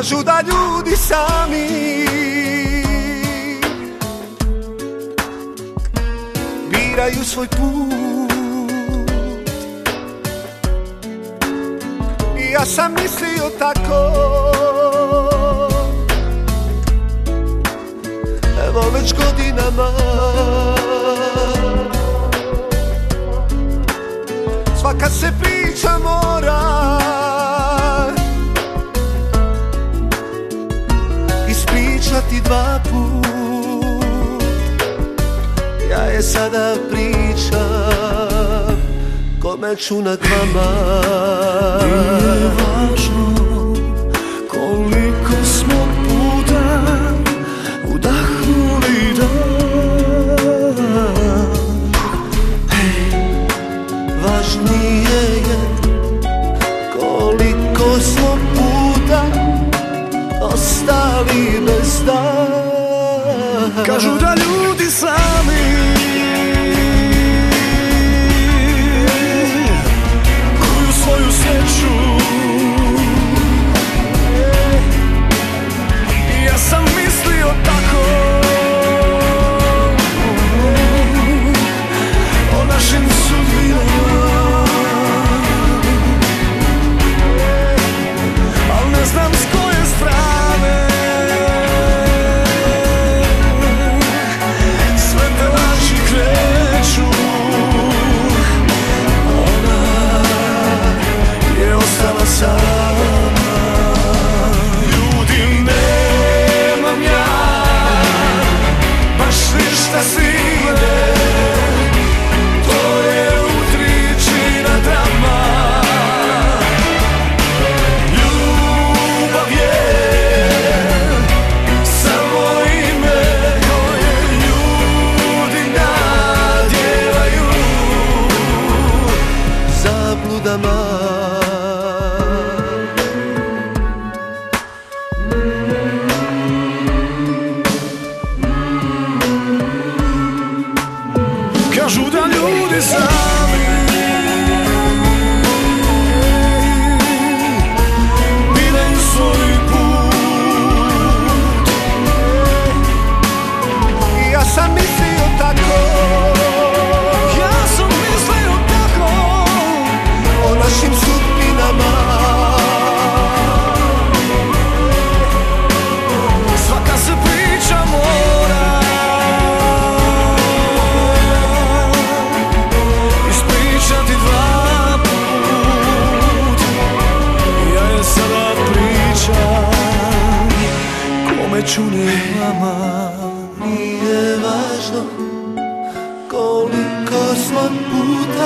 Kažu da ljudi sami biraju svoj put. I ja sam mislio tako, evo već godinama. Svaka se priča mora ispričati dva put. Ja je sada pričam, kome ću nad vama. Nije važno koliko smo puta udahnuli dan. Važnije je koliko smo puta ostali bez daha. Kažu da ljudi sami kuju svoju sreću. I ja sam mislio tako o našim sudbinama, al ne znam s koje strane sve te laži kreću. Ona je ostala sama. Ljudi, nemam ja baš ništa sile, to je utričina drama. Ljubav je samo ime koje ljudi nadjevaju zabludama. Kažu da ljudi sami biraju svoj put. I ja sam mislio tako, Ja sam mislio tako o našim sudbinama. svaka se priča mora ispričati dva put. Ja je sada pričam, kome ću ne vama. Nije važno koliko smo puta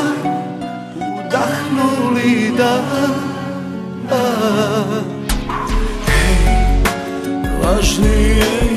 udahnuli dan. Važnije